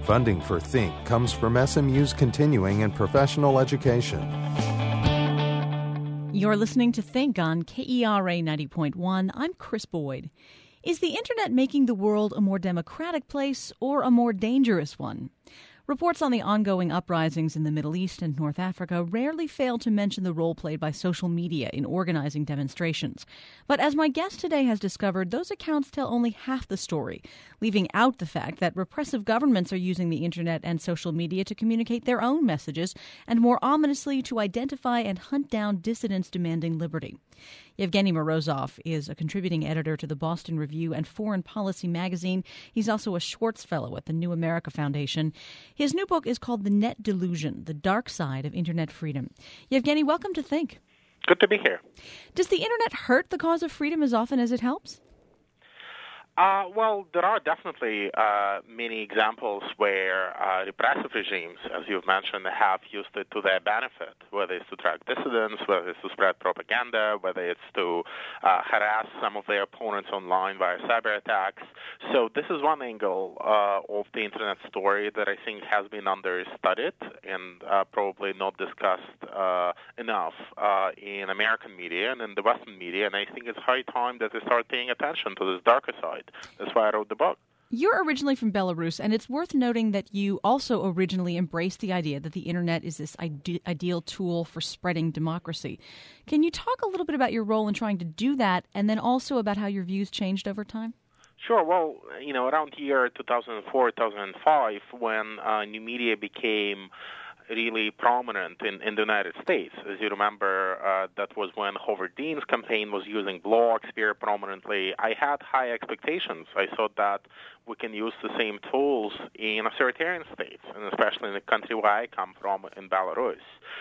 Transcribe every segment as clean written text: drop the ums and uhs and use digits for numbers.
Funding for Think comes from SMU's continuing and professional education. You're listening to Think on KERA 90.1. I'm Chris Boyd. Is the Internet making the world a more democratic place or a more dangerous one? Reports on the ongoing uprisings in the Middle East and North Africa rarely fail to mention the role played by social media in organizing demonstrations. But as my guest today has discovered, those accounts tell only half the story, leaving out the fact that repressive governments are using the Internet and social media to communicate their own messages and, more ominously, to identify and hunt down dissidents demanding liberty. Yevgeny Morozov is a contributing editor to the Boston Review and Foreign Policy magazine. He's also a Schwartz Fellow at the New America Foundation. His new book is called The Net Delusion, The Dark Side of Internet Freedom. Yevgeny, welcome to Think. Good to be here. Does the Internet hurt the cause of freedom as often as it helps? Well, there are definitely many examples where repressive regimes, as you've mentioned, have used it to their benefit, whether it's to track dissidents, whether it's to spread propaganda, whether it's to harass some of their opponents online via cyber attacks. So this is one angle of the Internet story that I think has been understudied and probably not discussed enough in American media and in the Western media, and I think it's high time that they start paying attention to this darker side. That's why I wrote the book. You're originally from Belarus, and it's worth noting that you also originally embraced the idea that the Internet is this ideal tool for spreading democracy. Can you talk a little bit about your role in trying to do that, and then also about how your views changed over time? Sure. Well, around year 2004, 2005, when new media became really prominent in the United States. As you remember, that was when Howard Dean's campaign was using blogs very prominently. I had high expectations. I thought that we can use the same tools in authoritarian states, and especially in the country where I come from, in Belarus.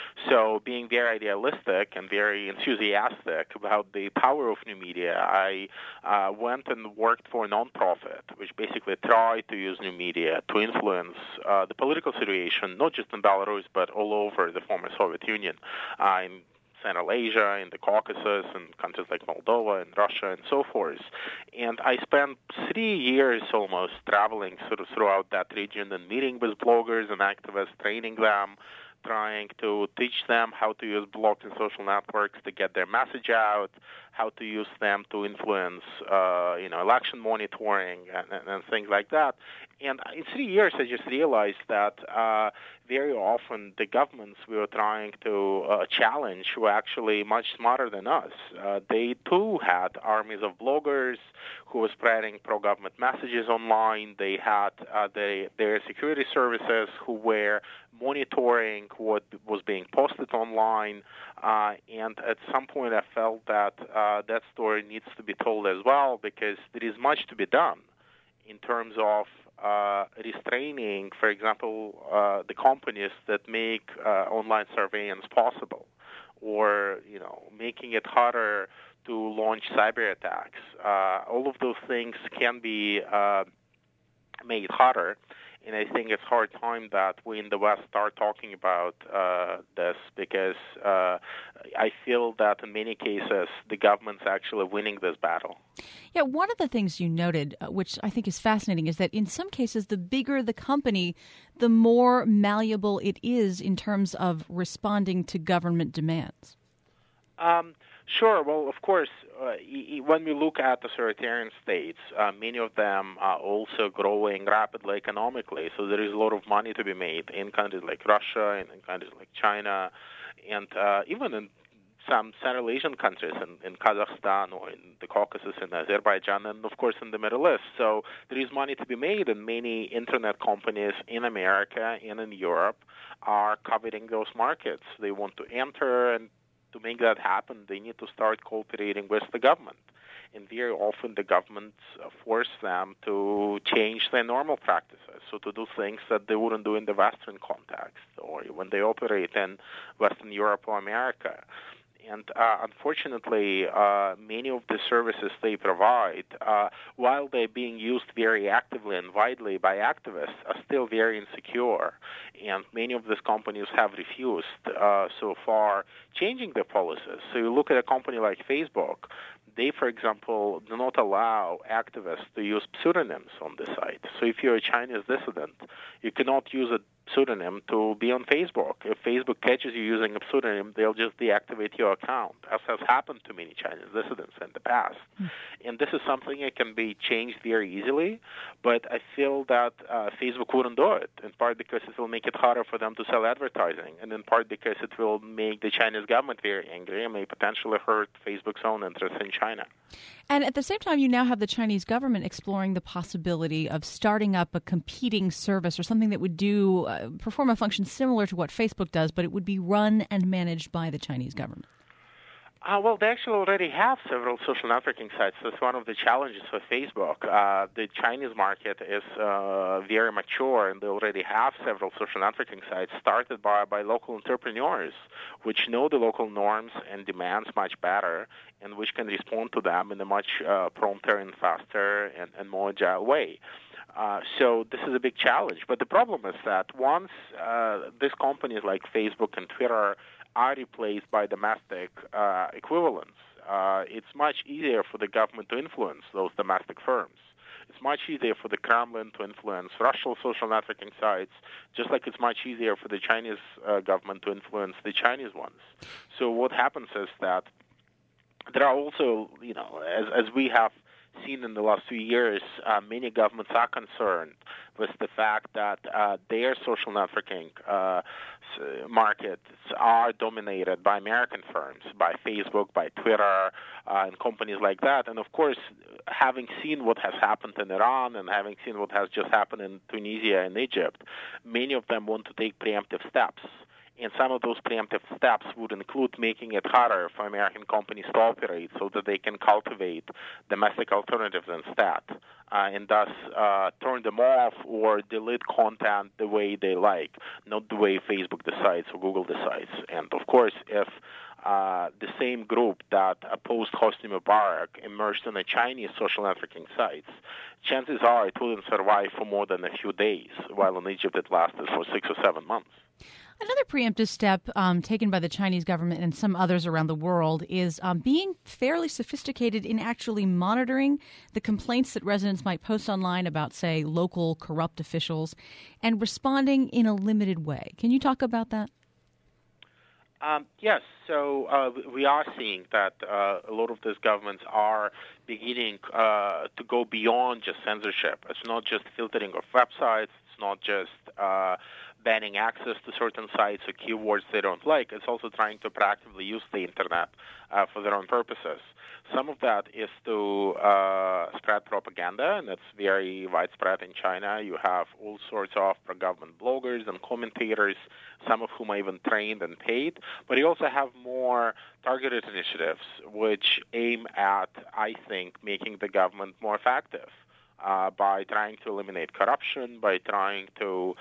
So being very idealistic and very enthusiastic about the power of new media, I went and worked for a nonprofit, which basically tried to use new media to influence the political situation, not just in Belarus, but all over the former Soviet Union, in Central Asia, in the Caucasus, and countries like Moldova and Russia and so forth. And I spent 3 years almost traveling sort of throughout that region and meeting with bloggers and activists, training them, trying to teach them how to use blogs and social networks to get their message out, how to use them to influence, election monitoring and things like that. And in 3 years, I just realized that very often the governments we were trying to challenge were actually much smarter than us. They, too, had armies of bloggers who were spreading pro-government messages online. They had their security services who were monitoring what was being posted online. And at some point, I felt that that story needs to be told as well, because there is much to be done in terms of restraining, for example, the companies that make online surveillance possible, or making it harder to launch cyber attacks. All of those things can be made harder. And I think it's hard time that we in the West start talking about this, because I feel that in many cases the government's actually winning this battle. Yeah, one of the things you noted, which I think is fascinating, is that in some cases the bigger the company, the more malleable it is in terms of responding to government demands. Sure. Well, of course, when we look at authoritarian states, many of them are also growing rapidly economically. So there is a lot of money to be made in countries like Russia and in countries like China, and even in some Central Asian countries, in Kazakhstan or in the Caucasus and Azerbaijan, and of course in the Middle East. So there is money to be made, and many internet companies in America and in Europe are coveting those markets. They want to enter, and to make that happen, they need to start cooperating with the government. And very often the governments force them to change their normal practices, so to do things that they wouldn't do in the Western context or when they operate in Western Europe or America. And unfortunately, many of the services they provide, while they're being used very actively and widely by activists, are still very insecure. And many of these companies have refused so far changing their policies. So you look at a company like Facebook, they, for example, do not allow activists to use pseudonyms on the site. So if you're a Chinese dissident, you cannot use a pseudonym to be on Facebook. If Facebook catches you using a pseudonym, they'll just deactivate your account, as has happened to many Chinese dissidents in the past. And this is something that can be changed very easily, but I feel that Facebook wouldn't do it, in part because it will make it harder for them to sell advertising, and in part because it will make the Chinese government very angry and may potentially hurt Facebook's own interests in China. And at the same time, you now have the Chinese government exploring the possibility of starting up a competing service or something that would do perform a function similar to what Facebook does, but it would be run and managed by the Chinese government. Well, they actually already have several social networking sites. That's one of the challenges for Facebook. The Chinese market is very mature, and they already have several social networking sites started by local entrepreneurs, which know the local norms and demands much better, and which can respond to them in a much prompter and faster and more agile way. So this is a big challenge. But the problem is that once these companies like Facebook and Twitter are replaced by domestic equivalents, it's much easier for the government to influence those domestic firms. It's much easier for the Kremlin to influence Russian social networking sites, just like it's much easier for the Chinese government to influence the Chinese ones. So what happens is that there are also, as we have seen in the last few years, many governments are concerned with the fact that their social networking markets are dominated by American firms, by Facebook, by Twitter, and companies like that. And of course, having seen what has happened in Iran and having seen what has just happened in Tunisia and Egypt, many of them want to take preemptive steps. And some of those preemptive steps would include making it harder for American companies to operate so that they can cultivate domestic alternatives instead, and thus turn them off or delete content the way they like, not the way Facebook decides or Google decides. And, of course, if the same group that opposed Hosni Mubarak emerged on the Chinese social networking sites, chances are it wouldn't survive for more than a few days, while in Egypt it lasted for 6 or 7 months. Another preemptive step taken by the Chinese government and some others around the world is being fairly sophisticated in actually monitoring the complaints that residents might post online about, say, local corrupt officials and responding in a limited way. Can you talk about that? Yes. So we are seeing that a lot of these governments are beginning to go beyond just censorship. It's not just filtering of websites. It's not just banning access to certain sites or keywords they don't like. It's also trying to proactively use the Internet for their own purposes. Some of that is to spread propaganda, and that's very widespread in China. You have all sorts of pro-government bloggers and commentators, some of whom are even trained and paid. But you also have more targeted initiatives which aim at, I think, making the government more effective. By trying to eliminate corruption, by trying to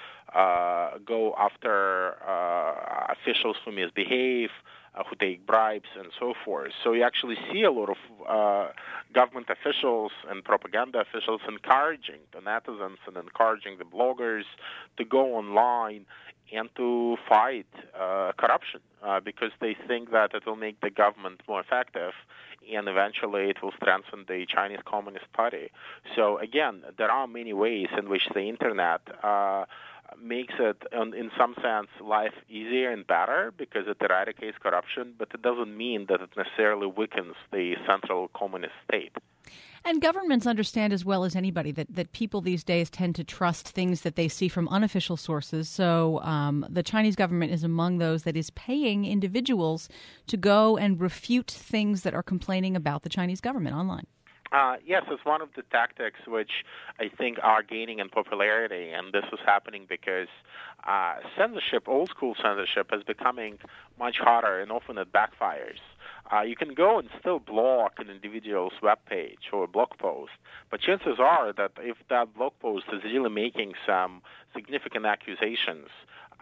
go after officials who misbehave, who take bribes, and so forth. So you actually see a lot of government officials and propaganda officials encouraging the netizens and encouraging the bloggers to go online and to fight corruption because they think that it will make the government more effective and eventually it will strengthen the Chinese Communist Party. So again, there are many ways in which the Internet makes it, in some sense, life easier and better because it eradicates corruption, but it doesn't mean that it necessarily weakens the central communist state. And governments understand as well as anybody that people these days tend to trust things that they see from unofficial sources. So the Chinese government is among those that is paying individuals to go and refute things that are complaining about the Chinese government online. Yes, it's one of the tactics which I think are gaining in popularity, and this is happening because censorship, old school censorship, is becoming much harder, and often it backfires. You can go and still block an individual's web page or blog post, but chances are that if that blog post is really making some significant accusations,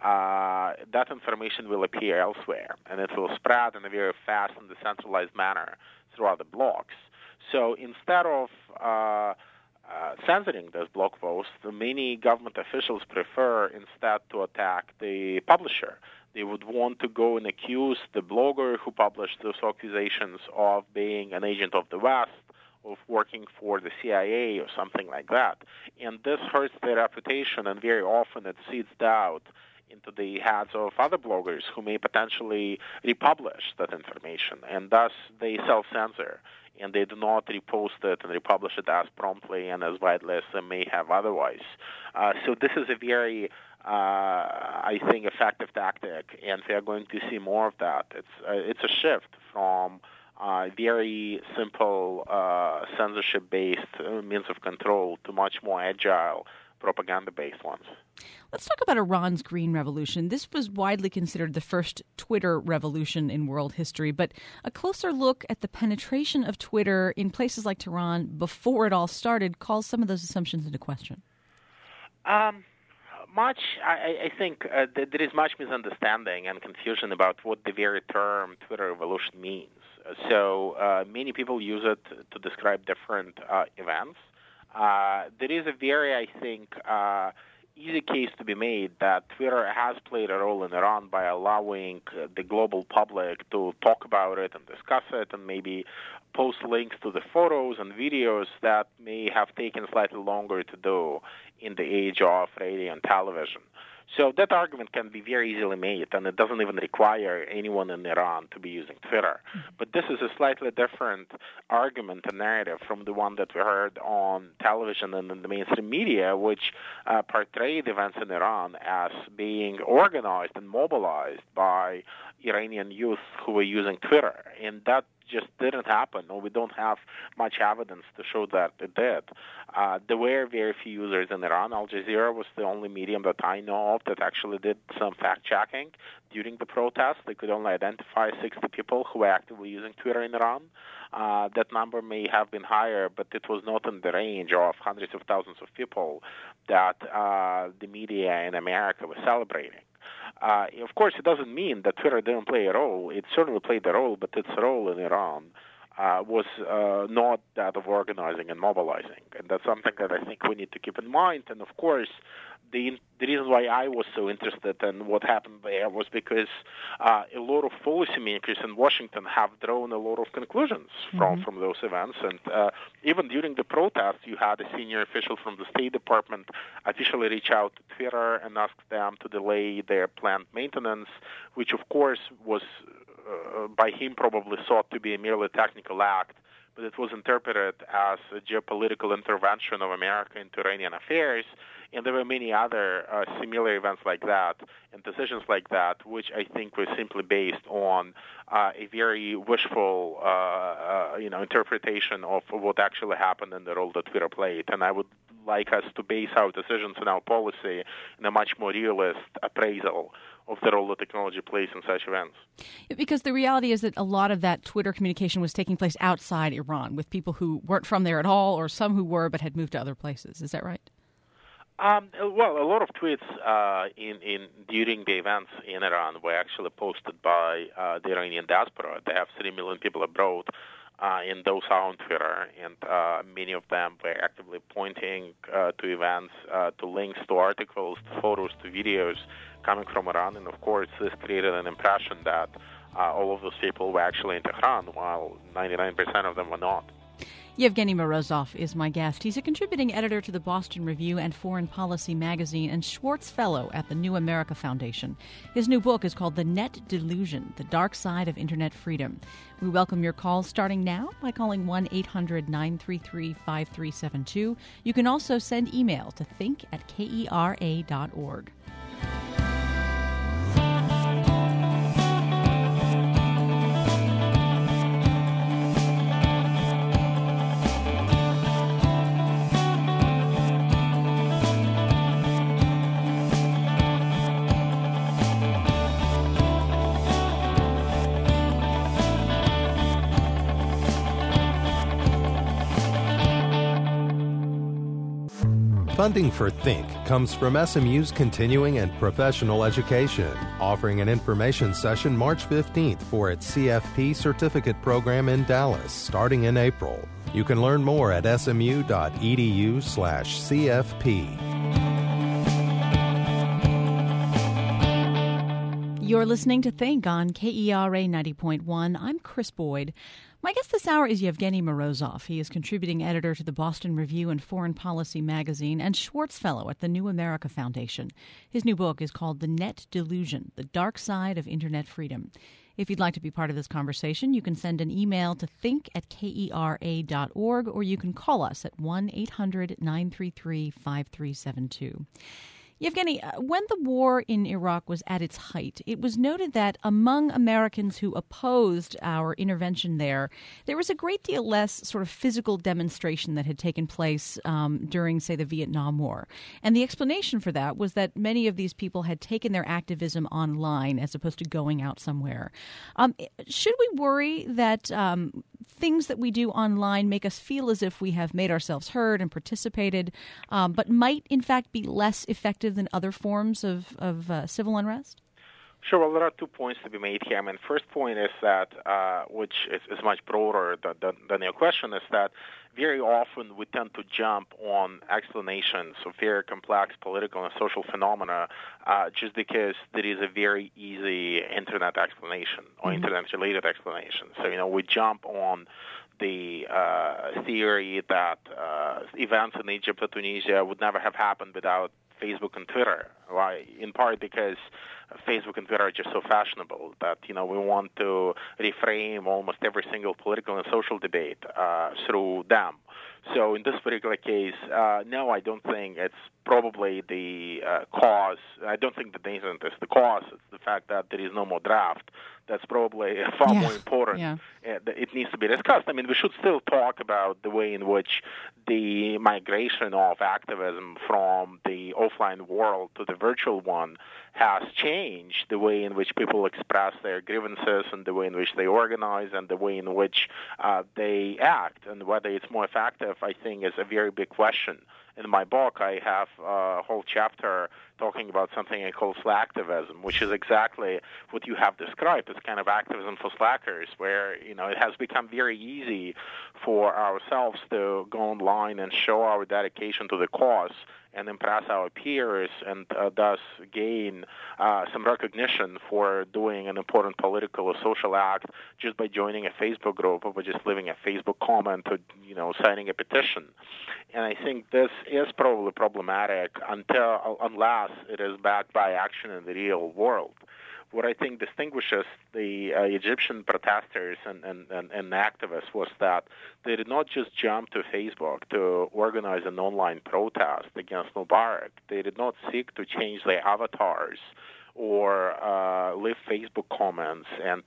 that information will appear elsewhere, and it will spread in a very fast and decentralized manner throughout the blogs. So instead of censoring those blog posts, many government officials prefer instead to attack the publisher. They would want to go and accuse the blogger who published those accusations of being an agent of the West, of working for the CIA or something like that. And this hurts their reputation, and very often it seeds doubt into the heads of other bloggers who may potentially republish that information, and thus they self-censor, and they do not repost it and republish it as promptly and as widely as they may have otherwise. So this is a very, I think, effective tactic, and we are going to see more of that. It's a shift from very simple censorship-based means of control to much more agile propaganda-based ones. Let's talk about Iran's Green Revolution. This was widely considered the first Twitter revolution in world history, but a closer look at the penetration of Twitter in places like Tehran before it all started calls some of those assumptions into question. I think there is much misunderstanding and confusion about what the very term Twitter revolution means. So many people use it to describe different events. There is a very, I think, easy case to be made that Twitter has played a role in Iran by allowing the global public to talk about it and discuss it and maybe post links to the photos and videos that may have taken slightly longer to do in the age of radio and television. So that argument can be very easily made, and it doesn't even require anyone in Iran to be using Twitter. But this is a slightly different argument and narrative from the one that we heard on television and in the mainstream media, which portrayed events in Iran as being organized and mobilized by Iranian youth who were using Twitter. And that just didn't happen, or we don't have much evidence to show that it did. There were very few users in Iran. Al Jazeera was the only medium that I know of that actually did some fact-checking during the protests. They could only identify 60 people who were actively using Twitter in Iran. That number may have been higher, but it was not in the range of hundreds of thousands of people that the media in America was celebrating. Of course, it doesn't mean that Twitter didn't play a role. It certainly played a role, but its role in Iran was not that of organizing and mobilizing. And that's something that I think we need to keep in mind. And, of course, the reason why I was so interested in what happened there was because a lot of policymakers in Washington have drawn a lot of conclusions from those events. And even during the protest, you had a senior official from the State Department officially reach out to Twitter and ask them to delay their planned maintenance, which, of course, was by him probably thought to be a merely technical act, but it was interpreted as a geopolitical intervention of America into Iranian affairs. And there were many other similar events like that and decisions like that, which I think were simply based on a very wishful, interpretation of what actually happened and the role that Twitter played. And I would like us to base our decisions and our policy in a much more realist appraisal of the role that technology plays in such events. Because the reality is that a lot of that Twitter communication was taking place outside Iran with people who weren't from there at all, or some who were but had moved to other places. Is that right? Well, a lot of tweets during the events in Iran were actually posted by the Iranian diaspora. They have 3 million people abroad, and those are on Twitter, and many of them were actively pointing to events, to links to articles, to photos, to videos coming from Iran. And, of course, this created an impression that all of those people were actually in Tehran, while 99% of them were not. Yevgeny Morozov is my guest. He's a contributing editor to the Boston Review and Foreign Policy magazine and Schwartz Fellow at the New America Foundation. His new book is called The Net Delusion, The Dark Side of Internet Freedom. We welcome your calls starting now by calling 1-800-933-5372. You can also send email to think@kera.org. Funding for Think comes from SMU's Continuing and Professional Education, offering an information session March 15th for its CFP certificate program in Dallas, starting in April. You can learn more at smu.edu/CFP. You're listening to Think on KERA 90.1. I'm Chris Boyd. My guest this hour is Yevgeny Morozov. He is contributing editor to the Boston Review and Foreign Policy magazine and Schwartz Fellow at the New America Foundation. His new book is called The Net Delusion, The Dark Side of Internet Freedom. If you'd like to be part of this conversation, you can send an email to think@kera.org, or you can call us at 1-800-933-5372. Yevgeny, when the war in Iraq was at its height, it was noted that among Americans who opposed our intervention there was a great deal less sort of physical demonstration that had taken place during, say, the Vietnam War. And the explanation for that was that many of these people had taken their activism online as opposed to going out somewhere. Should we worry that things that we do online make us feel as if we have made ourselves heard and participated, but might, in fact, be less effective than other forms of civil unrest? Sure. Well, there are 2 points to be made here. I mean, first point is that, which is much broader than your question, is that very often we tend to jump on explanations of very complex political and social phenomena just because there is a very easy internet explanation or internet-related explanation. So, we jump on the theory that events in Egypt or Tunisia would never have happened without Facebook and Twitter, right? In part because Facebook and Twitter are just so fashionable that, we want to reframe almost every single political and social debate through them. So in this particular case, no, I don't think it's probably the cause. I don't think the incident is the cause. It's the fact that there is no more draft. That's probably far more important. Yeah. It needs to be discussed. I mean, we should still talk about the way in which the migration of activism from the offline world to the virtual one has changed the way in which people express their grievances and the way in which they organize and the way in which they act. And whether it's more effective, I think, is a very big question. In my book, I have a whole chapter talking about something I call slacktivism, which is exactly what you have described. It's kind of activism for slackers, where, it has become very easy for ourselves to go online and show our dedication to the cause and impress our peers and thus gain some recognition for doing an important political or social act just by joining a Facebook group or by just leaving a Facebook comment or, signing a petition. And I think this is probably problematic unless it is backed by action in the real world. What I think distinguishes the Egyptian protesters and activists was that they did not just jump to Facebook to organize an online protest against Mubarak. They did not seek to change their avatars or leave Facebook comments and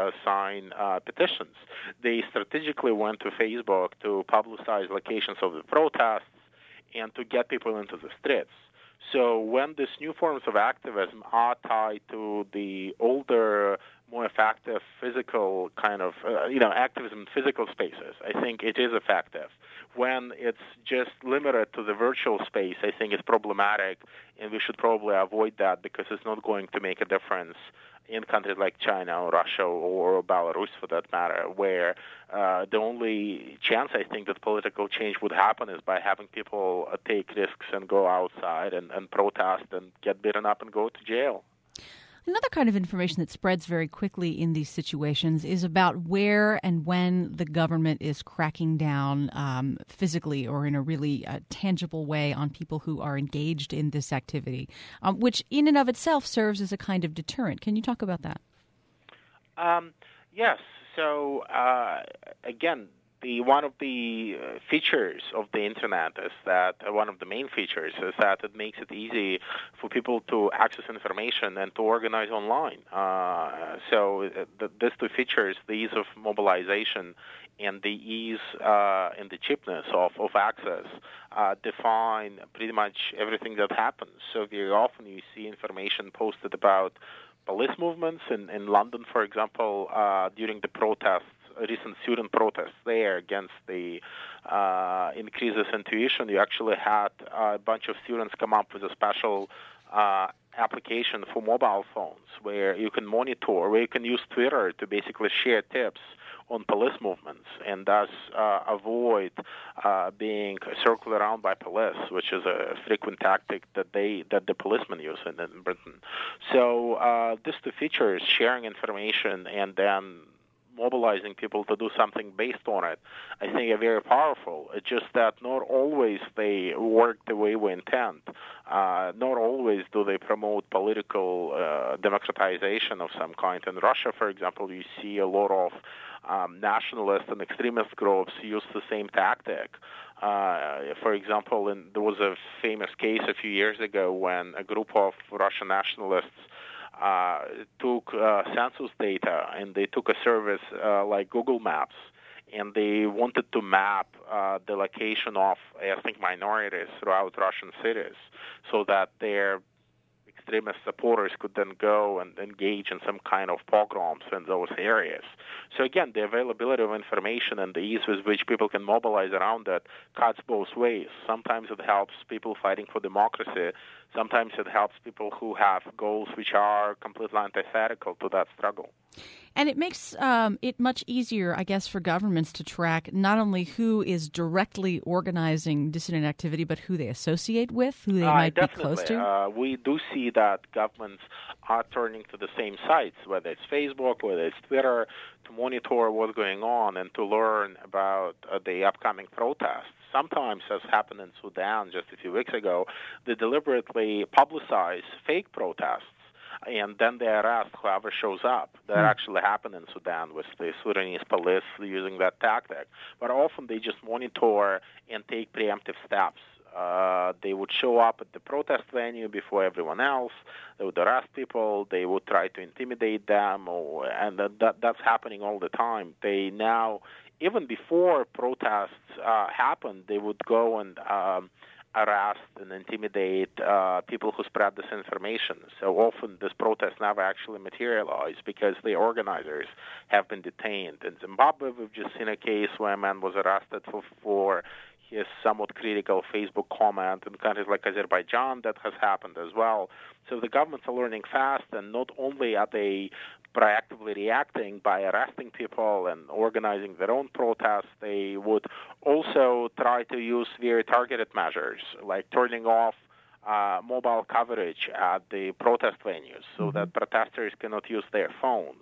sign petitions. They strategically went to Facebook to publicize locations of the protests and to get people into the streets. So when these new forms of activism are tied to the older, more effective physical kind of, activism in physical spaces, I think it is effective. When it's just limited to the virtual space, I think it's problematic, and we should probably avoid that because it's not going to make a difference in countries like China or Russia or Belarus, for that matter, where the only chance, I think, that political change would happen is by having people take risks and go outside and protest and get beaten up and go to jail. Another kind of information that spreads very quickly in these situations is about where and when the government is cracking down physically or in a really tangible way on people who are engaged in this activity, which in and of itself serves as a kind of deterrent. Can you talk about that? Yes. So, again, one of the features of the Internet is that one of the main features is that it makes it easy for people to access information and to organize online. So these two features, the ease of mobilization and the ease and the cheapness of access, define pretty much everything that happens. So very often you see information posted about police movements in London, for example, during the protests. Recent student protests there against the increases in tuition. You actually had a bunch of students come up with a special application for mobile phones where you can monitor, where you can use Twitter to basically share tips on police movements, and thus avoid being circled around by police, which is a frequent tactic that the policemen use in Britain. So these two features, sharing information and then mobilizing people to do something based on it, I think are very powerful. It's just that not always they work the way we intend. Not always do they promote political democratization of some kind. In Russia, for example, you see a lot of nationalist and extremist groups use the same tactic. For example, there was a famous case a few years ago when a group of Russian nationalists took census data, and they took a service like Google Maps, and they wanted to map the location of ethnic minorities throughout Russian cities so that their extremist supporters could then go and engage in some kind of pogroms in those areas. So again, the availability of information and the ease with which people can mobilize around it cuts both ways. Sometimes it helps people fighting for democracy. Sometimes it helps people who have goals which are completely antithetical to that struggle. And it makes it much easier, I guess, for governments to track not only who is directly organizing dissident activity, but who they associate with, who they might be close to. We do see that governments are turning to the same sites, whether it's Facebook, whether it's Twitter, to monitor what's going on and to learn about the upcoming protests. Sometimes, as happened in Sudan just a few weeks ago, they deliberately publicize fake protests, and then they arrest whoever shows up. That actually happened in Sudan with the Sudanese police using that tactic. But often they just monitor and take preemptive steps. They would show up at the protest venue before everyone else. They would arrest people. They would try to intimidate them, and that's happening all the time. They now, even before protests happen, they would go and arrest and intimidate people who spread this information. So often this protest never actually materialized because the organizers have been detained. In Zimbabwe, we've just seen a case where a man was arrested for his somewhat critical Facebook comment. In countries like Azerbaijan, that has happened as well. So the governments are learning fast, and not only are they proactively reacting by arresting people and organizing their own protests, they would also try to use very targeted measures, like turning off mobile coverage at the protest venues so that protesters cannot use their phones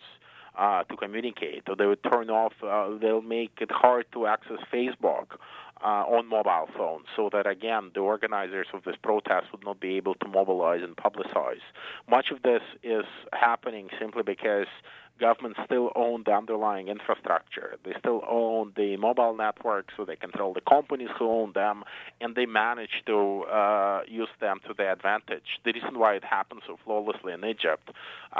to communicate, or they would turn off, they'll make it hard to access Facebook on mobile phones so that, again, the organizers of this protest would not be able to mobilize and publicize. Much of this is happening simply because governments still own the underlying infrastructure. They still own the mobile networks, so they control the companies who own them, and they manage to use them to their advantage. The reason why it happened so flawlessly in Egypt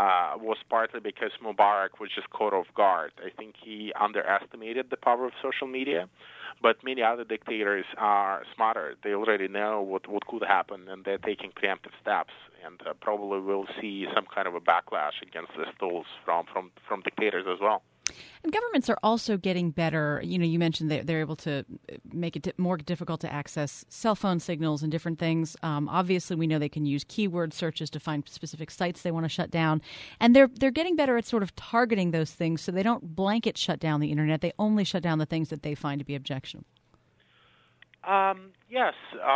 was partly because Mubarak was just caught off guard. I think he underestimated the power of social media, but many other dictators are smarter. They already know what could happen, and they're taking preemptive steps. And probably we'll see some kind of a backlash against these tools from dictators as well. And governments are also getting better. You know, you mentioned they're able to make it more difficult to access cell phone signals and different things. Obviously, we know they can use keyword searches to find specific sites they want to shut down. And they're getting better at sort of targeting those things so they don't blanket shut down the Internet. They only shut down the things that they find to be objectionable. Yes.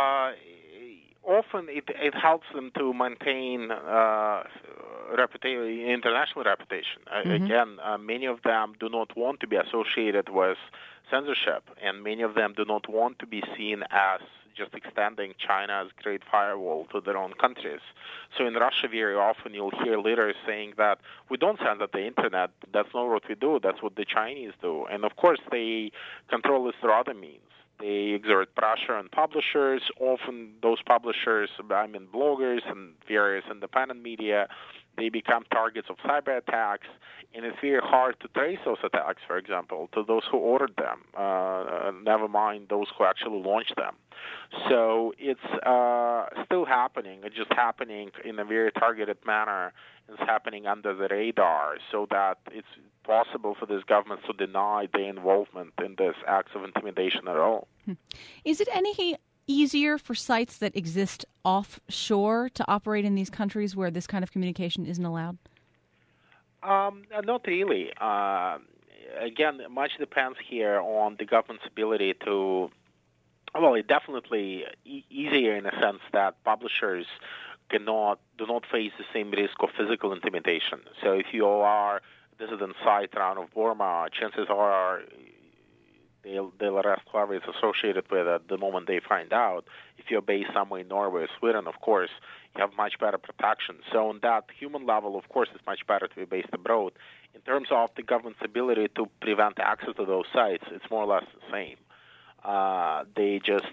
Often it helps them to maintain international reputation. Again, many of them do not want to be associated with censorship, and many of them do not want to be seen as just extending China's great firewall to their own countries. So in Russia, very often you'll hear leaders saying that we don't censor the Internet. That's not what we do. That's what the Chinese do. And of course, they control this through other means. They exert pressure on publishers. Often those publishers, bloggers and various independent media, they become targets of cyber attacks, and it's very hard to trace those attacks, for example, to those who ordered them, never mind those who actually launched them. So it's still happening. It's just happening in a very targeted manner. It's happening under the radar so that it's possible for these governments to deny their involvement in these acts of intimidation at all. Is it any easier for sites that exist offshore to operate in these countries where this kind of communication isn't allowed? Not really. again, much depends here on the government's ability to. Well, it's definitely easier in a sense that publishers do not face the same risk of physical intimidation. So if you are a dissident site around of Burma, chances are they'll arrest whoever is associated with it the moment they find out. If you're based somewhere in Norway or Sweden, of course, you have much better protection. So on that human level, of course, it's much better to be based abroad. In terms of the government's ability to prevent access to those sites, it's more or less the same. They just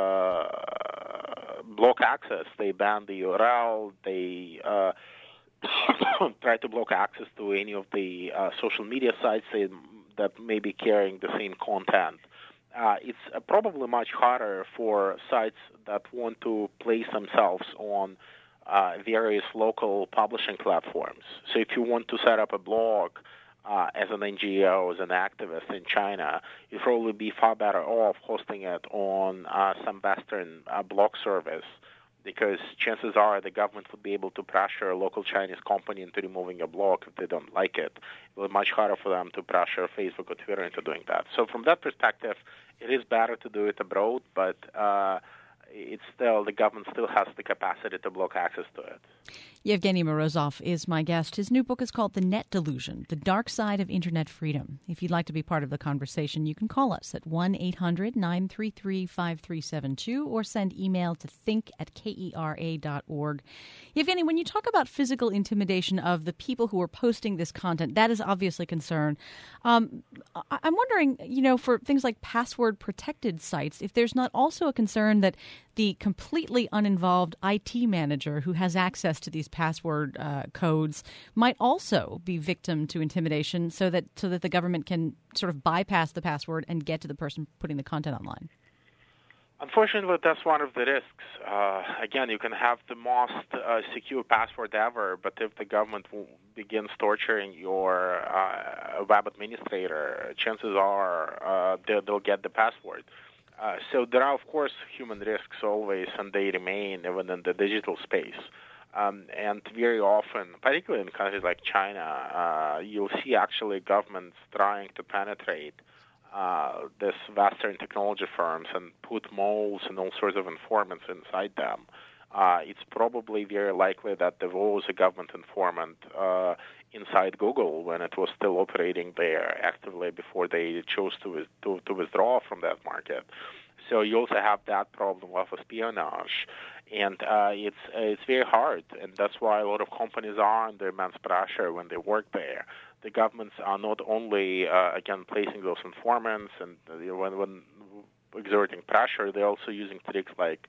block access. They ban the URL. They try to block access to any of the social media sites that may be carrying the same content. It's probably much harder for sites that want to place themselves on various local publishing platforms. So if you want to set up a blog as an NGO, as an activist in China, you'd probably be far better off hosting it on some Western blog service, because chances are the government would be able to pressure a local Chinese company into removing a blog if they don't like it. It will be much harder for them to pressure Facebook or Twitter into doing that. So from that perspective, it is better to do it abroad, but it's still, the government still has the capacity to block access to it. Yevgeny Morozov is my guest. His new book is called The Net Delusion, The Dark Side of Internet Freedom. If you'd like to be part of the conversation, you can call us at 1-800-933-5372 or send email to think@kera.org. Yevgeny, when you talk about physical intimidation of the people who are posting this content, that is obviously a concern. I'm wondering, for things like password-protected sites, if there's not also a concern that the completely uninvolved IT manager who has access to these password codes might also be victim to intimidation, so that the government can sort of bypass the password and get to the person putting the content online. Unfortunately, that's one of the risks. Again, you can have the most secure password ever, but if the government begins torturing your web administrator, chances are they'll get the password. So there are, of course, human risks always, and they remain even in the digital space. And very often, particularly in countries like China, you'll see actually governments trying to penetrate this Western technology firms and put moles and all sorts of informants inside them. It's probably very likely that there was a government informant inside Google when it was still operating there actively before they chose to withdraw from that market. So you also have that problem of espionage, and it's very hard, and that's why a lot of companies are under immense pressure when they work there. The governments are not only again placing those informants and when exerting pressure, they're also using tricks like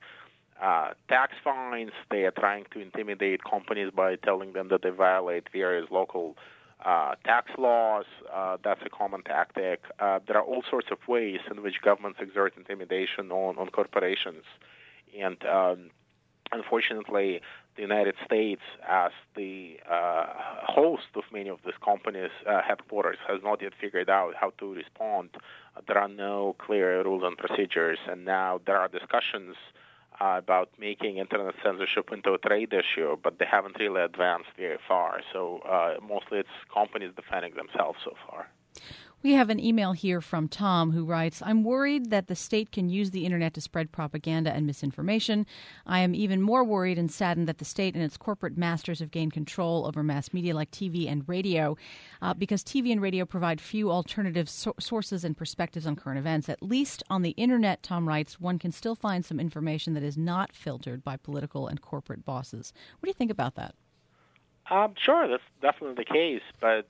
tax fines. They are trying to intimidate companies by telling them that they violate various local tax laws. That's a common tactic. There are all sorts of ways in which governments exert intimidation on corporations. And unfortunately, the United States, as the host of many of these companies' headquarters, has not yet figured out how to respond. There are no clear rules and procedures, and now there are discussions about making internet censorship into a trade issue, but they haven't really advanced very far. So mostly it's companies defending themselves so far. We have an email here from Tom who writes, I'm worried that the state can use the internet to spread propaganda and misinformation. I am even more worried and saddened that the state and its corporate masters have gained control over mass media like TV and radio, because TV and radio provide few alternative sources and perspectives on current events. At least on the internet, Tom writes, one can still find some information that is not filtered by political and corporate bosses. What do you think about that? Sure, that's definitely the case, but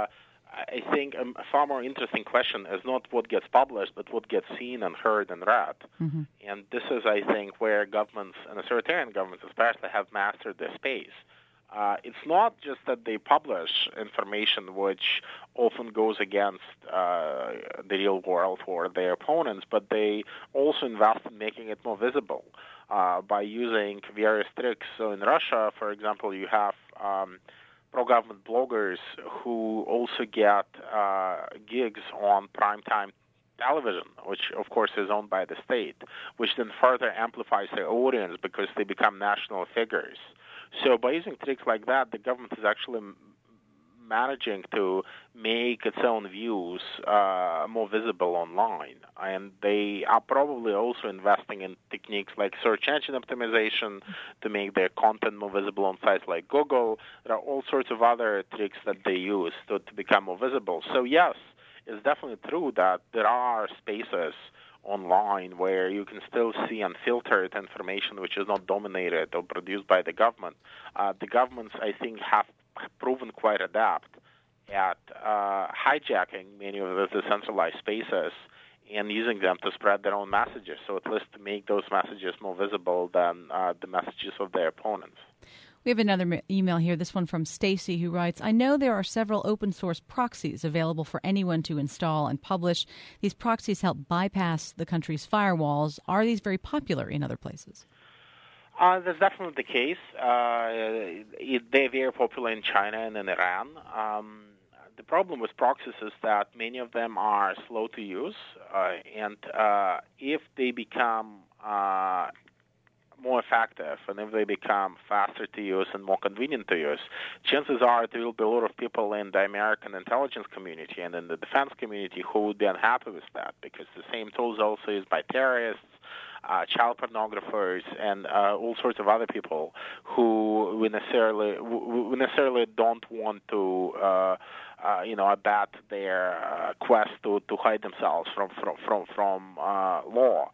I think a far more interesting question is not what gets published, but what gets seen and heard and read. Mm-hmm. And this is, I think, where governments, and authoritarian governments especially, have mastered this space. It's not just that they publish information which often goes against the real world or their opponents, but they also invest in making it more visible by using various tricks. So in Russia, for example, you have pro-government bloggers who also get gigs on primetime television, which, of course, is owned by the state, which then further amplifies their audience because they become national figures. So by using tricks like that, the government is actually managing to make its own views more visible online. And they are probably also investing in techniques like search engine optimization to make their content more visible on sites like Google. There are all sorts of other tricks that they use to become more visible. So yes, it's definitely true that there are spaces online where you can still see unfiltered information which is not dominated or produced by the government. The governments, I think, have proven quite adept at hijacking many of the decentralized spaces and using them to spread their own messages, so at least to make those messages more visible than the messages of their opponents. We have another email here, this one from Stacy, who writes, I know there are several open source proxies available for anyone to install and publish. These proxies help bypass the country's firewalls. Are these very popular in other places? That's definitely the case. They're very popular in China and in Iran. The problem with proxies is that many of them are slow to use, and if they become more effective and if they become faster to use and more convenient to use, chances are there will be a lot of people in the American intelligence community and in the defense community who would be unhappy with that, because the same tools are also used by terrorists, child pornographers, and all sorts of other people who we necessarily don't want to abet their quest to hide themselves from law.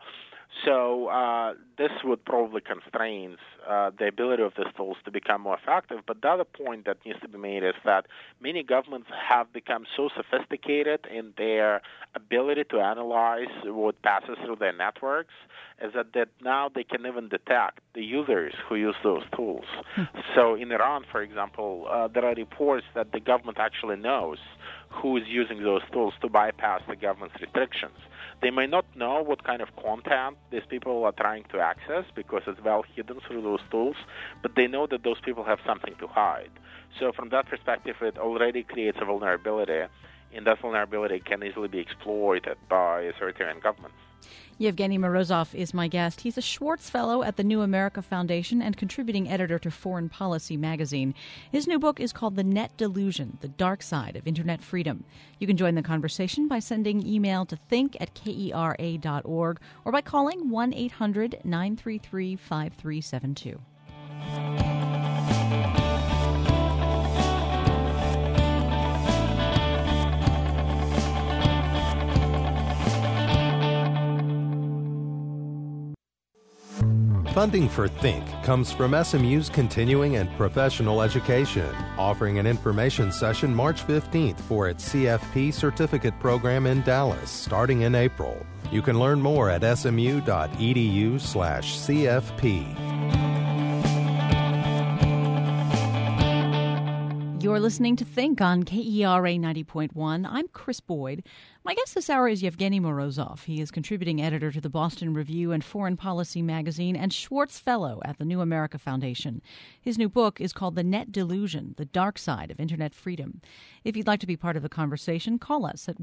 So this would probably constrain the ability of these tools to become more effective. But the other point that needs to be made is that many governments have become so sophisticated in their ability to analyze what passes through their networks, is that now they can even detect the users who use those tools. So in Iran, for example, there are reports that the government actually knows who is using those tools to bypass the government's restrictions. They may not know what kind of content these people are trying to access because it's well hidden through those tools, but they know that those people have something to hide. So from that perspective, it already creates a vulnerability, and that vulnerability can easily be exploited by authoritarian governments. Yevgeny Morozov is my guest. He's a Schwartz Fellow at the New America Foundation and contributing editor to Foreign Policy magazine. His new book is called The Net Delusion, The Dark Side of Internet Freedom. You can join the conversation by sending email to think@kera.org or by calling 1-800-933-5372. Funding for Think comes from SMU's continuing and professional education, offering an information session March 15th for its CFP certificate program in Dallas, starting in April. You can learn more at smu.edu/CFP. You're listening to Think on KERA 90.1. I'm Chris Boyd. My guest this hour is Yevgeny Morozov. He is contributing editor to the Boston Review and Foreign Policy magazine and Schwartz Fellow at the New America Foundation. His new book is called The Net Delusion, The Dark Side of Internet Freedom. If you'd like to be part of the conversation, call us at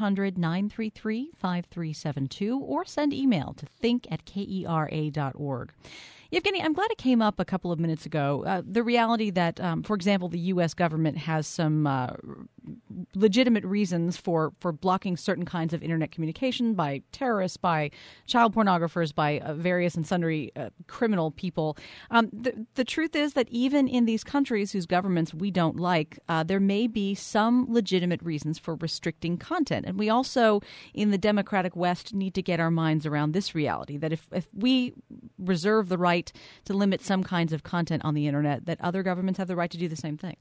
1-800-933-5372 or send email to think@kera.org. Yevgeny, I'm glad it came up a couple of minutes ago. The reality that, for example, the U.S. government has some legitimate reasons for blocking certain kinds of Internet communication by terrorists, by child pornographers, by various and sundry criminal people. The truth is that even in these countries whose governments we don't like, there may be some legitimate reasons for restricting content. And we also, in the democratic West, need to get our minds around this reality, that if we reserve the right to limit some kinds of content on the Internet, that other governments have the right to do the same thing.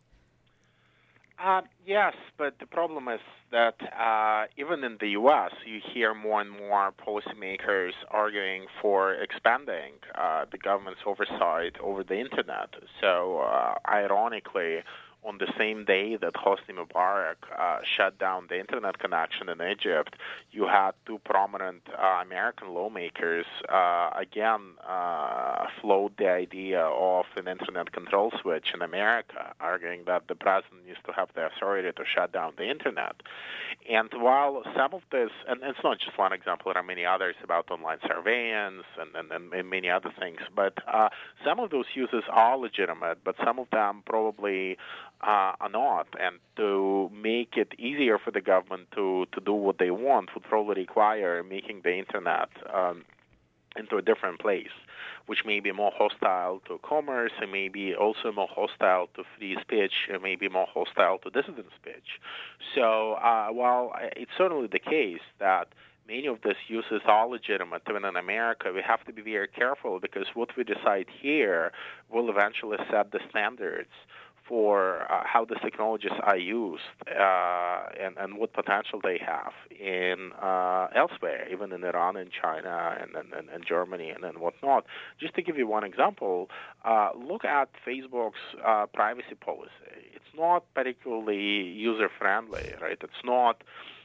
Yes, but the problem is that even in the U.S., you hear more and more policymakers arguing for expanding the government's oversight over the Internet. So, ironically, on the same day that Hosni Mubarak shut down the Internet connection in Egypt, you had two prominent American lawmakers again float the idea of an Internet control switch in America, arguing that the president needs to have the authority to shut down the Internet. And while some of this, and it's not just one example, there are many others about online surveillance and many other things, but some of those uses are legitimate, but some of them probably or not, and to make it easier for the government to do what they want would probably require making the internet into a different place, which may be more hostile to commerce and maybe also more hostile to free speech and maybe more hostile to dissident speech. So while it's certainly the case that many of these uses are legitimate, even in America, we have to be very careful because what we decide here will eventually set the standards for how these technologies are used and what potential they have in elsewhere, even in Iran and China and Germany and whatnot. Just to give you one example, look at Facebook's privacy policy. It's not particularly user-friendly, right? It's not.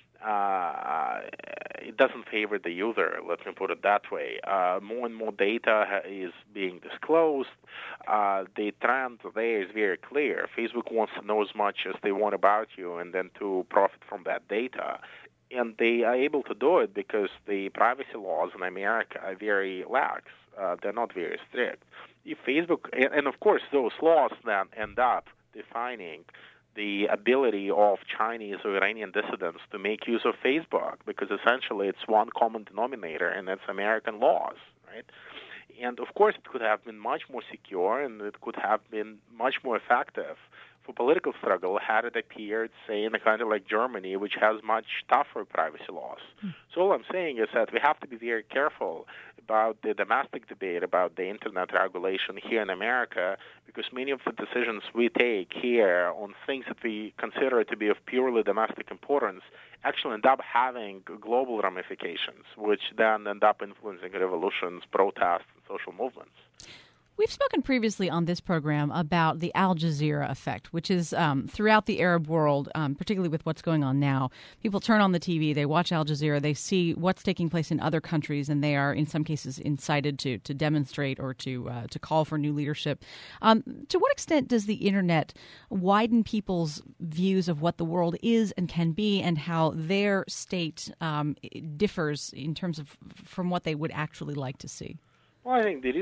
It doesn't favor the user, let me put it that way. More and more data is being disclosed. The trend there is very clear. Facebook wants to know as much as they want about you and then to profit from that data. And they are able to do it because the privacy laws in America are very lax. They're not very strict. If Facebook, and of course those laws then end up defining the ability of Chinese or Iranian dissidents to make use of Facebook, because essentially it's one common denominator, and that's American laws, right? And of course it could have been much more secure and it could have been much more effective for political struggle had it appeared, say, in a country like Germany, which has much tougher privacy laws. So all I'm saying is that we have to be very careful about the domestic debate about the Internet regulation here in America, because many of the decisions we take here on things that we consider to be of purely domestic importance actually end up having global ramifications, which then end up influencing revolutions, protests, and social movements. We've spoken previously on this program about the Al Jazeera effect, which is throughout the Arab world, particularly with what's going on now. People turn on the TV, they watch Al Jazeera, they see what's taking place in other countries, and they are, in some cases, incited to demonstrate or to call for new leadership. To what extent does the Internet widen people's views of what the world is and can be, and how their state differs in terms of from what they would actually like to see? Well, I think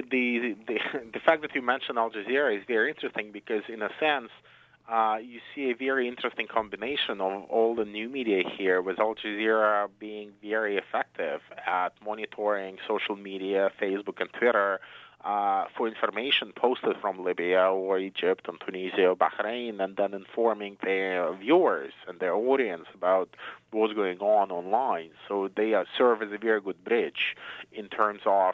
the fact that you mentioned Al Jazeera is very interesting because, in a sense, you see a very interesting combination of all the new media here, with Al Jazeera being very effective at monitoring social media, Facebook and Twitter, for information posted from Libya or Egypt and Tunisia or Bahrain, and then informing their viewers and their audience about what's going on online. So they serve as a very good bridge in terms of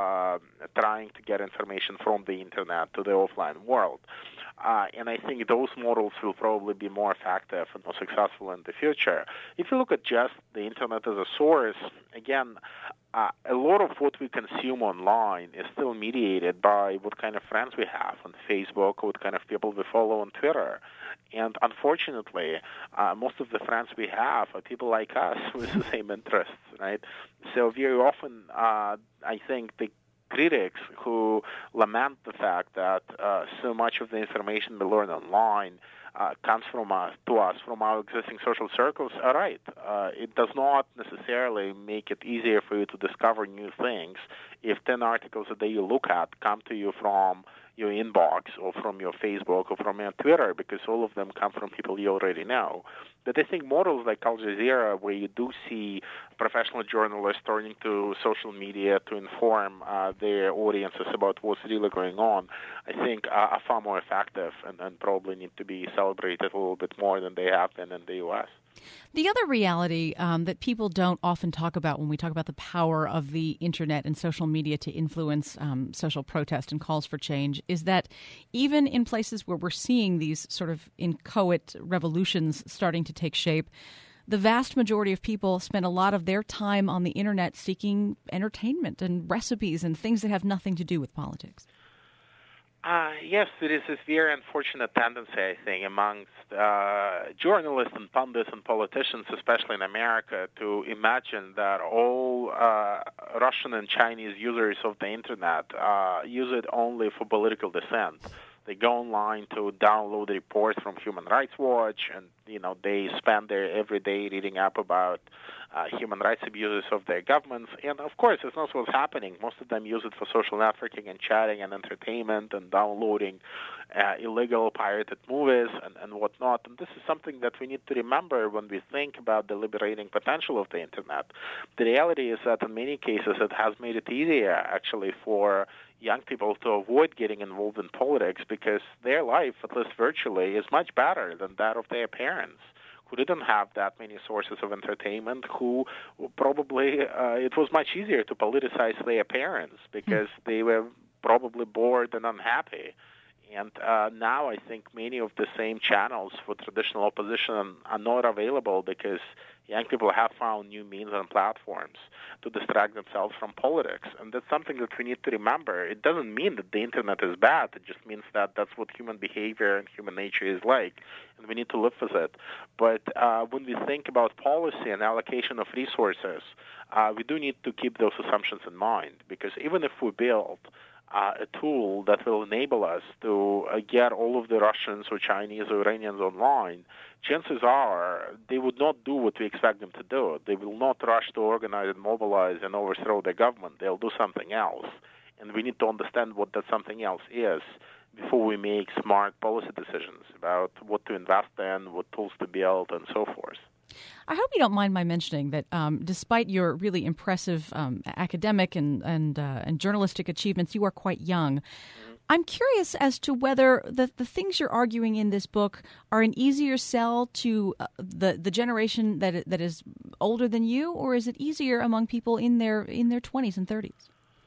trying to get information from the Internet to the offline world. And I think those models will probably be more effective and more successful in the future. If you look at just the Internet as a source, again, a lot of what we consume online is still mediated by what kind of friends we have on Facebook, what kind of people we follow on Twitter. And unfortunately, most of the friends we have are people like us with the same interests, right? So very often, I think the critics who lament the fact that so much of the information we learn online comes from to us from our existing social circles are right. It does not necessarily make it easier for you to discover new things if 10 articles a day you look at come to you from your inbox or from your Facebook or from your Twitter, because all of them come from people you already know. But I think models like Al Jazeera, where you do see professional journalists turning to social media to inform their audiences about what's really going on, I think are far more effective and probably need to be celebrated a little bit more than they have been in the U.S. The other reality that people don't often talk about when we talk about the power of the Internet and social media to influence social protest and calls for change is that even in places where we're seeing these sort of inchoate revolutions starting to take shape, the vast majority of people spend a lot of their time on the Internet seeking entertainment and recipes and things that have nothing to do with politics. Yes, it is this very unfortunate tendency, I think, amongst journalists and pundits and politicians, especially in America, to imagine that all Russian and Chinese users of the Internet use it only for political dissent. They go online to download reports from Human Rights Watch, and they spend their every day reading up about human rights abuses of their governments. And of course, it's not what's happening. Most of them use it for social networking and chatting and entertainment and downloading illegal pirated movies and whatnot. And this is something that we need to remember when we think about the liberating potential of the Internet. The reality is that in many cases it has made it easier, actually, for young people to avoid getting involved in politics because their life, at least virtually, is much better than that of their parents, who didn't have that many sources of entertainment, who probably it was much easier to politicize their parents because they were probably bored and unhappy. And now I think many of the same channels for traditional opposition are not available because young people have found new means and platforms to distract themselves from politics. And that's something that we need to remember. It doesn't mean that the Internet is bad. It just means that that's what human behavior and human nature is like, and we need to live with it. But when we think about policy and allocation of resources, we do need to keep those assumptions in mind, because even if we build a tool that will enable us to get all of the Russians or Chinese or Iranians online, chances are they would not do what we expect them to do. They will not rush to organize and mobilize and overthrow the government. They'll do something else. And we need to understand what that something else is before we make smart policy decisions about what to invest in, what tools to build, and so forth. I hope you don't mind my mentioning that despite your really impressive academic and journalistic achievements, you are quite young. I'm curious as to whether the things you're arguing in this book are an easier sell to the generation that is older than you, or is it easier among people in their 20s and 30s?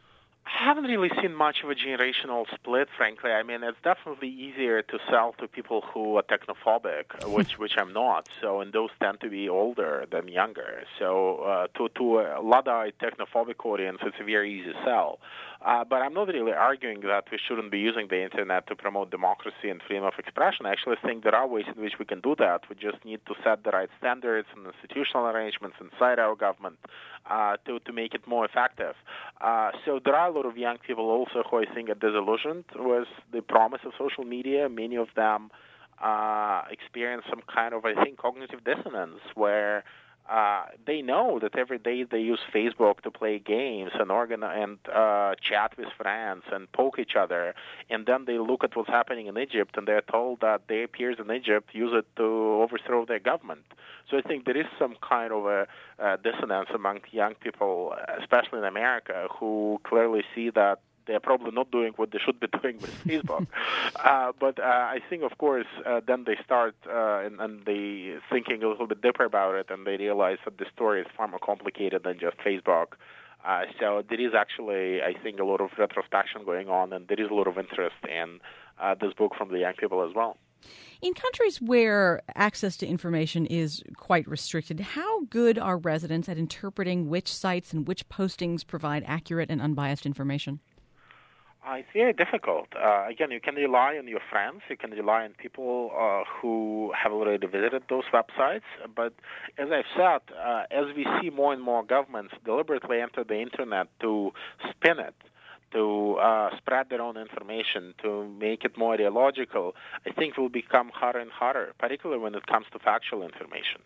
I haven't really seen much of a generational split, frankly. I mean, it's definitely easier to sell to people who are technophobic, which I'm not. So, and those tend to be older than younger. So, to a Luddite technophobic audience, it's a very easy sell. But I'm not really arguing that we shouldn't be using the Internet to promote democracy and freedom of expression. I actually think there are ways in which we can do that. We just need to set the right standards and institutional arrangements inside our government to make it more effective. So there are a lot of young people also who I think are disillusioned with the promise of social media. Many of them experience some kind of, I think, cognitive dissonance where they know that every day they use Facebook to play games and chat with friends and poke each other, and then they look at what's happening in Egypt and they're told that their peers in Egypt use it to overthrow their government. So I think there is some kind of a dissonance among young people, especially in America, who clearly see that they're probably not doing what they should be doing with Facebook. But I think, of course, then they start and they thinking a little bit deeper about it, and they realize that the story is far more complicated than just Facebook. So there is actually, I think, a lot of retrospection going on, and there is a lot of interest in this book from the young people as well. In countries where access to information is quite restricted, how good are residents at interpreting which sites and which postings provide accurate and unbiased information? It's very difficult. Again, you can rely on your friends. You can rely on people who have already visited those websites. But as I've said, as we see more and more governments deliberately enter the Internet to spin it, to spread their own information, to make it more ideological, I think it will become harder and harder, particularly when it comes to factual information.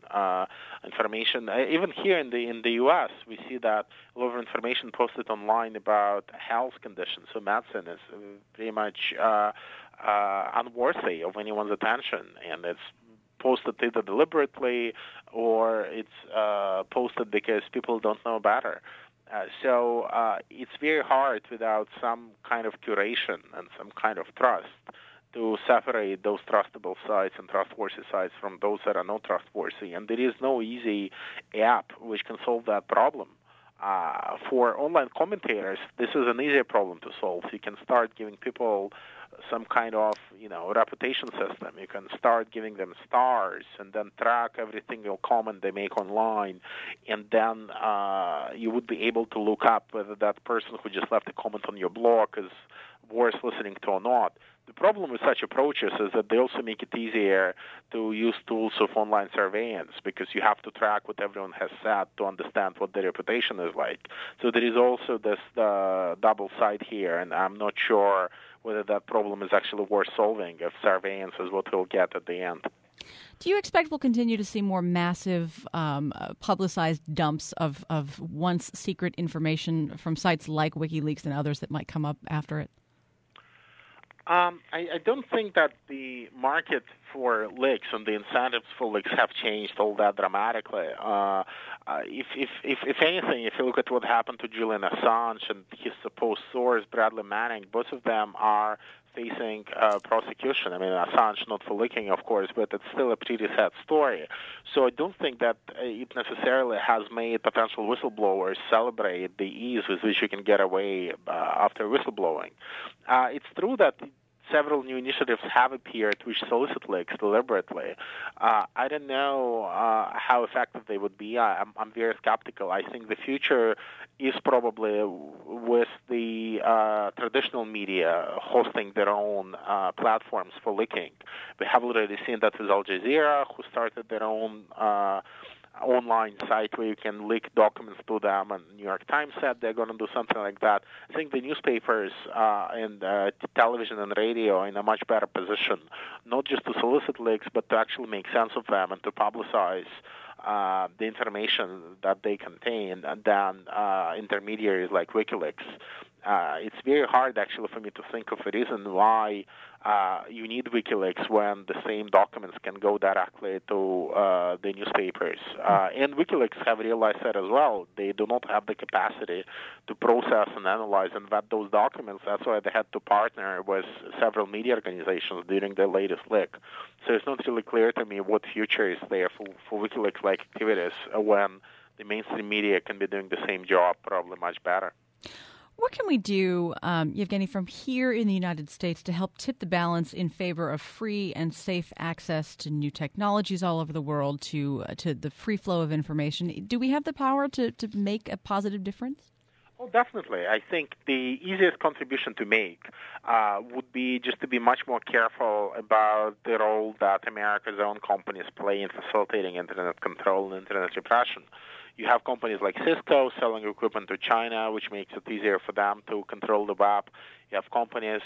Even here in the U.S., we see that a lot of information posted online about health conditions, so medicine is pretty much unworthy of anyone's attention, and it's posted either deliberately or it's posted because people don't know better. So it's very hard without some kind of curation and some kind of trust to separate those trustable sites and trustworthy sites from those that are not trustworthy. And there is no easy app which can solve that problem. For online commentators, this is an easier problem to solve. You can start giving people some kind of, reputation system. You can start giving them stars and then track every single comment they make online. And then you would be able to look up whether that person who just left a comment on your blog is worth listening to or not. The problem with such approaches is that they also make it easier to use tools of online surveillance because you have to track what everyone has said to understand what their reputation is like. So there is also this double side here, and I'm not sure whether that problem is actually worth solving if surveillance is what we'll get at the end. Do you expect we'll continue to see more massive publicized dumps of once secret information from sites like WikiLeaks and others that might come up after it? I don't think that the market for leaks and the incentives for leaks have changed all that dramatically. If anything, if you look at what happened to Julian Assange and his supposed source, Bradley Manning, both of them are facing prosecution. I mean, Assange not for leaking, of course, but it's still a pretty sad story. So I don't think that it necessarily has made potential whistleblowers celebrate the ease with which you can get away after whistleblowing. It's true that several new initiatives have appeared which solicit leaks deliberately. I don't know how effective they would be. I'm very skeptical. I think the future is probably with the traditional media hosting their own platforms for leaking. We have already seen that with Al Jazeera, who started their own online site where you can leak documents to them, and New York Times said they're going to do something like that. I think the newspapers and television and radio are in a much better position, not just to solicit leaks, but to actually make sense of them and to publicize the information that they contain than intermediaries like WikiLeaks. It's very hard, actually, for me to think of a reason why you need WikiLeaks when the same documents can go directly to the newspapers. And WikiLeaks have realized that as well. They do not have the capacity to process and analyze and vet those documents. That's why they had to partner with several media organizations during the latest leak. So it's not really clear to me what future is there for WikiLeaks-like activities when the mainstream media can be doing the same job, probably much better. What can we do, Yevgeny, from here in the United States to help tip the balance in favor of free and safe access to new technologies all over the world, to the free flow of information? Do we have the power to make a positive difference? Oh, definitely. I think the easiest contribution to make would be just to be much more careful about the role that America's own companies play in facilitating Internet control and Internet repression. You have companies like Cisco selling equipment to China, which makes it easier for them to control the web. You have companies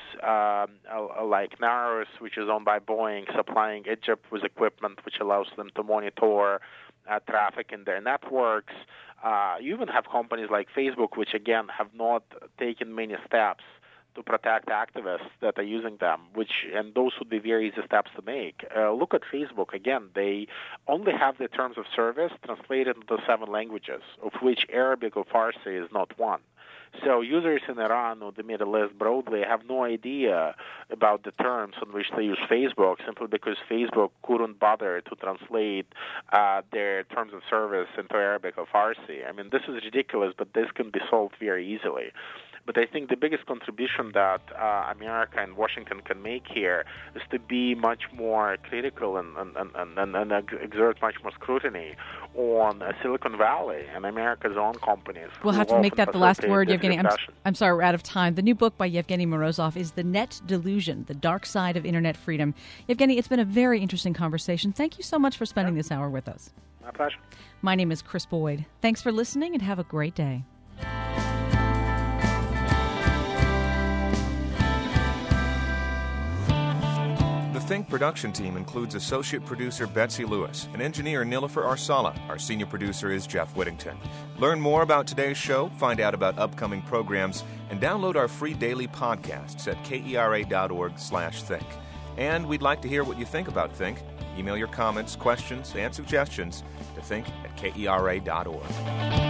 like Narus, which is owned by Boeing, supplying Egypt with equipment which allows them to monitor traffic in their networks. You even have companies like Facebook, which, again, have not taken many steps to protect activists that are using them, and those would be very easy steps to make. Look at Facebook. Again, they only have the terms of service translated into 7 languages, of which Arabic or Farsi is not one. So users in Iran or the Middle East broadly have no idea about the terms on which they use Facebook, simply because Facebook couldn't bother to translate their terms of service into Arabic or Farsi. I mean, this is ridiculous, but this can be solved very easily. But I think the biggest contribution that America and Washington can make here is to be much more critical and exert much more scrutiny on Silicon Valley and America's own companies. We'll have to make that the last word, Yevgeny. I'm sorry, we're out of time. The new book by Yevgeny Morozov is The Net Delusion, The Dark Side of Internet Freedom. Yevgeny, it's been a very interesting conversation. Thank you so much for spending this hour with us. My pleasure. My name is Chris Boyd. Thanks for listening and have a great day. The Think production team includes associate producer Betsy Lewis and engineer Nilofer Arsala. Our senior producer is Jeff Whittington. Learn more about today's show, find out about upcoming programs, and download our free daily podcasts at kera.org/think. And we'd like to hear what you think about Think. Email your comments, questions, and suggestions to think@kera.org.